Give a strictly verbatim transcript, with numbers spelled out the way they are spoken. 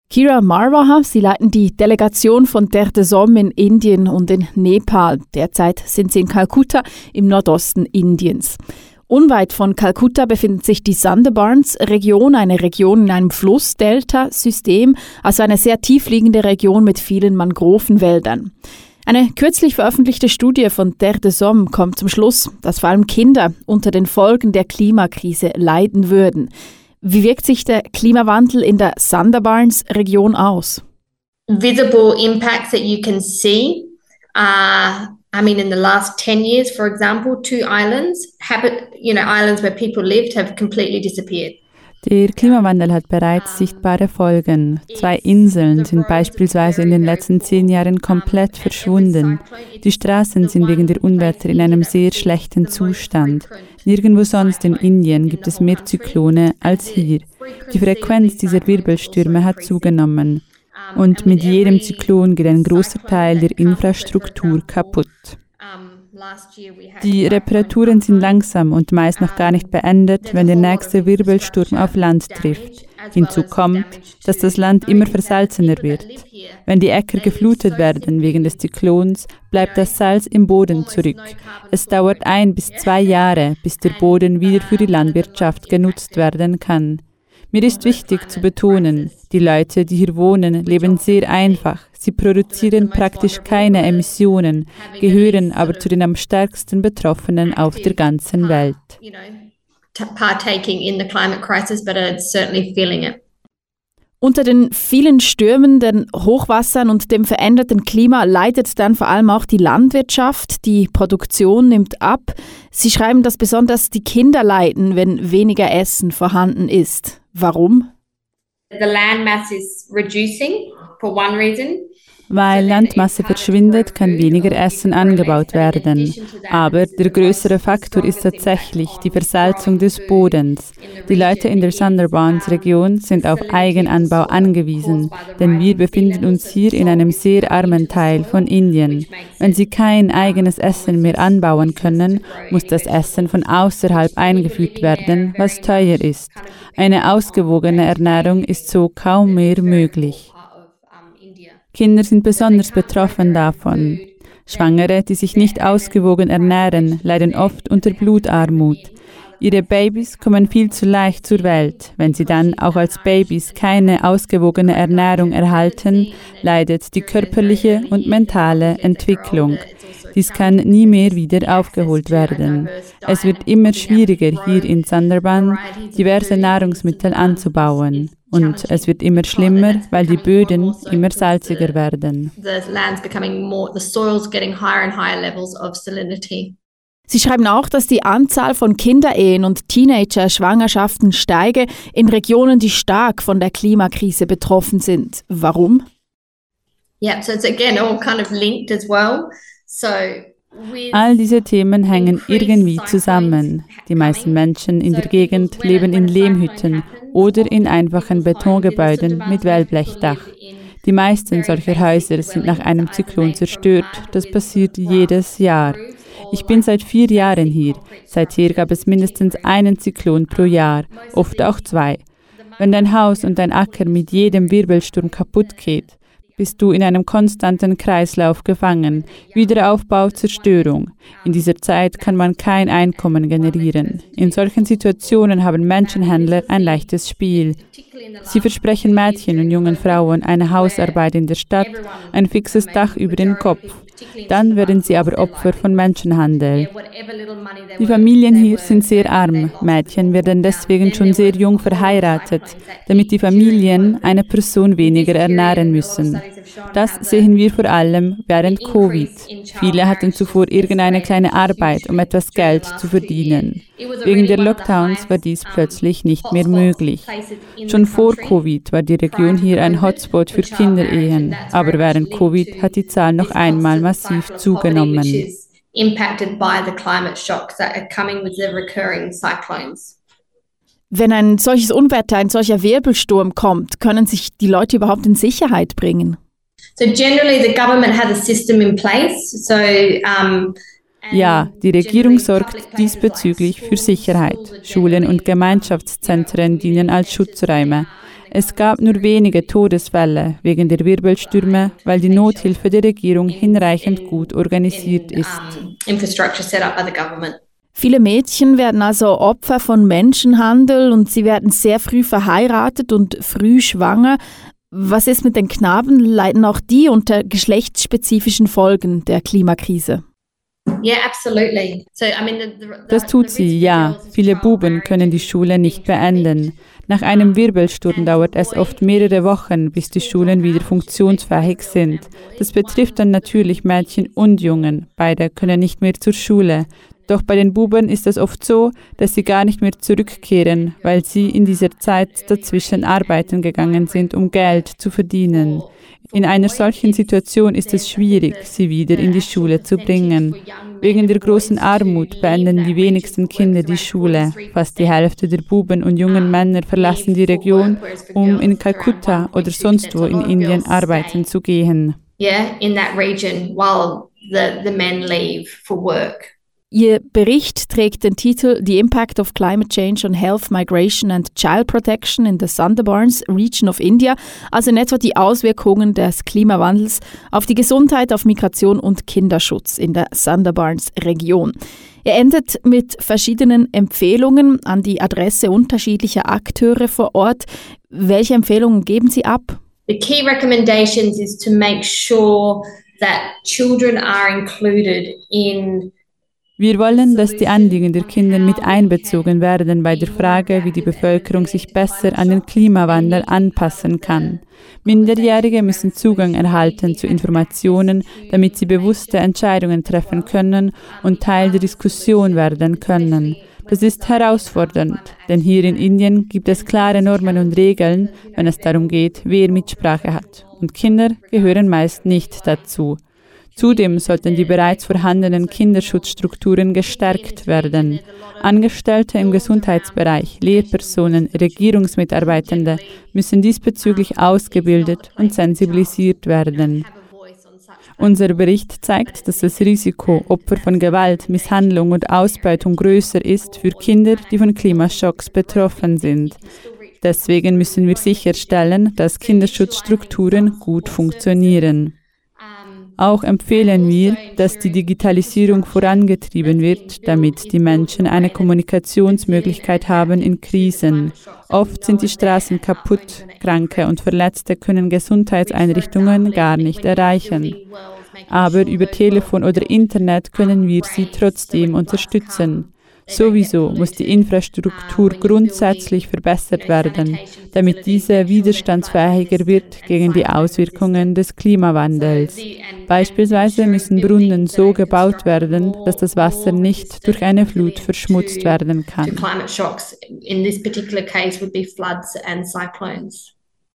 Kira Marwaha, Sie leiten die Delegation von Terre des Hommes in Indien und in Nepal. Derzeit sind Sie in Kalkutta im Nordosten Indiens. Unweit von Kalkutta befindet sich die Sundarbans-Region, eine Region in einem Flussdelta-System, also eine sehr tiefliegende Region mit vielen Mangrovenwäldern. Eine kürzlich veröffentlichte Studie von Terre des Hommes kommt zum Schluss, dass vor allem Kinder unter den Folgen der Klimakrise leiden würden. Wie wirkt sich der Klimawandel in der Sundarbans-Region aus? Visible impacts that you can see are, I mean, in the last ten years, for example, two islands, habit, you know, islands where people lived have completely disappeared. Der Klimawandel hat bereits sichtbare Folgen. Zwei Inseln sind beispielsweise in den letzten zehn Jahren komplett verschwunden. Die Straßen sind wegen der Unwetter in einem sehr schlechten Zustand. Nirgendwo sonst in Indien gibt es mehr Zyklone als hier. Die Frequenz dieser Wirbelstürme hat zugenommen. Und mit jedem Zyklon geht ein großer Teil der Infrastruktur kaputt. Die Reparaturen sind langsam und meist noch gar nicht beendet, wenn der nächste Wirbelsturm auf Land trifft. Hinzu kommt, dass das Land immer versalzener wird. Wenn die Äcker geflutet werden wegen des Zyklons, bleibt das Salz im Boden zurück. Es dauert ein bis zwei Jahre, bis der Boden wieder für die Landwirtschaft genutzt werden kann. Mir ist wichtig zu betonen, die Leute, die hier wohnen, leben sehr einfach. Sie produzieren praktisch keine Emissionen, gehören aber zu den am stärksten Betroffenen auf der ganzen Welt. Unter den vielen Stürmen, den Hochwassern und dem veränderten Klima leidet dann vor allem auch die Landwirtschaft. Die Produktion nimmt ab. Sie schreiben, dass besonders die Kinder leiden, wenn weniger Essen vorhanden ist. Warum? The land mass is reducing for one reason. Weil Landmasse verschwindet, kann weniger Essen angebaut werden. Aber der größere Faktor ist tatsächlich die Versalzung des Bodens. Die Leute in der Sundarbans-Region sind auf Eigenanbau angewiesen, denn wir befinden uns hier in einem sehr armen Teil von Indien. Wenn sie kein eigenes Essen mehr anbauen können, muss das Essen von außerhalb eingeführt werden, was teuer ist. Eine ausgewogene Ernährung ist so kaum mehr möglich. Kinder sind besonders betroffen davon. Schwangere, die sich nicht ausgewogen ernähren, leiden oft unter Blutarmut. Ihre Babys kommen viel zu leicht zur Welt. Wenn sie dann auch als Babys keine ausgewogene Ernährung erhalten, leidet die körperliche und mentale Entwicklung. Dies kann nie mehr wieder aufgeholt werden. Es wird immer schwieriger, hier in Sundarbans diverse Nahrungsmittel anzubauen. Und es wird immer schlimmer, weil die Böden immer salziger werden. Sie schreiben auch, dass die Anzahl von Kinderehen und Teenager-Schwangerschaften steige in Regionen, die stark von der Klimakrise betroffen sind. Warum? Yeah, so it's again all kind of linked as well. So all diese Themen hängen irgendwie zusammen. Die meisten Menschen in der Gegend leben in Lehmhütten oder in einfachen Betongebäuden mit Wellblechdach. Die meisten solcher Häuser sind nach einem Zyklon zerstört. Das passiert jedes Jahr. Ich bin seit vier Jahren hier. Seither gab es mindestens einen Zyklon pro Jahr, oft auch zwei. Wenn dein Haus und dein Acker mit jedem Wirbelsturm kaputt geht, bist du in einem konstanten Kreislauf gefangen. Wiederaufbau, Zerstörung. In dieser Zeit kann man kein Einkommen generieren. In solchen Situationen haben Menschenhändler ein leichtes Spiel. Sie versprechen Mädchen und jungen Frauen eine Hausarbeit in der Stadt, ein fixes Dach über den Kopf. Dann werden sie aber Opfer von Menschenhandel. Die Familien hier sind sehr arm. Mädchen werden deswegen schon sehr jung verheiratet, damit die Familien eine Person weniger ernähren müssen. Das sehen wir vor allem während Covid. Viele hatten zuvor irgendeine kleine Arbeit, um etwas Geld zu verdienen. Wegen der Lockdowns war dies plötzlich nicht mehr möglich. Schon vor Covid war die Region hier ein Hotspot für Kinderehen, aber während Covid hat die Zahl noch einmal massiv zugenommen. Wenn ein solches Unwetter, ein solcher Wirbelsturm kommt, können sich die Leute überhaupt in Sicherheit bringen? So generally the government has a system in place. So um Ja, die Regierung sorgt diesbezüglich für Sicherheit. Schulen und Gemeinschaftszentren dienen als Schutzräume. Es gab nur wenige Todesfälle wegen der Wirbelstürme, weil die Nothilfe der Regierung hinreichend gut organisiert ist. Viele Mädchen werden also Opfer von Menschenhandel und sie werden sehr früh verheiratet und früh schwanger. Was ist mit den Knaben? Leiden auch die unter geschlechtsspezifischen Folgen der Klimakrise? Das tut sie, ja. Viele Buben können die Schule nicht beenden. Nach einem Wirbelsturm dauert es oft mehrere Wochen, bis die Schulen wieder funktionsfähig sind. Das betrifft dann natürlich Mädchen und Jungen. Beide können nicht mehr zur Schule. Doch bei den Buben ist es oft so, dass sie gar nicht mehr zurückkehren, weil sie in dieser Zeit dazwischen arbeiten gegangen sind, um Geld zu verdienen. In einer solchen Situation ist es schwierig, sie wieder in die Schule zu bringen. Wegen der großen Armut beenden die wenigsten Kinder die Schule. Fast die Hälfte der Buben und jungen Männer verlassen die Region, um in Kalkutta oder sonst wo in Indien arbeiten zu gehen. Yeah, in that region while the, the men leave for work. Ihr Bericht trägt den Titel The Impact of Climate Change on Health, Migration and Child Protection in the Sundarbans Region of India, also in etwa die Auswirkungen des Klimawandels auf die Gesundheit, auf Migration und Kinderschutz in der Sundarbans Region. Er endet mit verschiedenen Empfehlungen an die Adresse unterschiedlicher Akteure vor Ort. Welche Empfehlungen geben Sie ab? The key recommendations is to make sure that children are included in. Wir wollen, dass die Anliegen der Kinder mit einbezogen werden bei der Frage, wie die Bevölkerung sich besser an den Klimawandel anpassen kann. Minderjährige müssen Zugang erhalten zu Informationen, damit sie bewusste Entscheidungen treffen können und Teil der Diskussion werden können. Das ist herausfordernd, denn hier in Indien gibt es klare Normen und Regeln, wenn es darum geht, wer Mitsprache hat. Und Kinder gehören meist nicht dazu. Zudem sollten die bereits vorhandenen Kinderschutzstrukturen gestärkt werden. Angestellte im Gesundheitsbereich, Lehrpersonen, Regierungsmitarbeitende müssen diesbezüglich ausgebildet und sensibilisiert werden. Unser Bericht zeigt, dass das Risiko, Opfer von Gewalt, Misshandlung und Ausbeutung größer ist für Kinder, die von Klimaschocks betroffen sind. Deswegen müssen wir sicherstellen, dass Kinderschutzstrukturen gut funktionieren. Auch empfehlen wir, dass die Digitalisierung vorangetrieben wird, damit die Menschen eine Kommunikationsmöglichkeit haben in Krisen. Oft sind die Straßen kaputt, Kranke und Verletzte können Gesundheitseinrichtungen gar nicht erreichen. Aber über Telefon oder Internet können wir sie trotzdem unterstützen. Sowieso muss die Infrastruktur grundsätzlich verbessert werden, damit diese widerstandsfähiger wird gegen die Auswirkungen des Klimawandels. Beispielsweise müssen Brunnen so gebaut werden, dass das Wasser nicht durch eine Flut verschmutzt werden kann.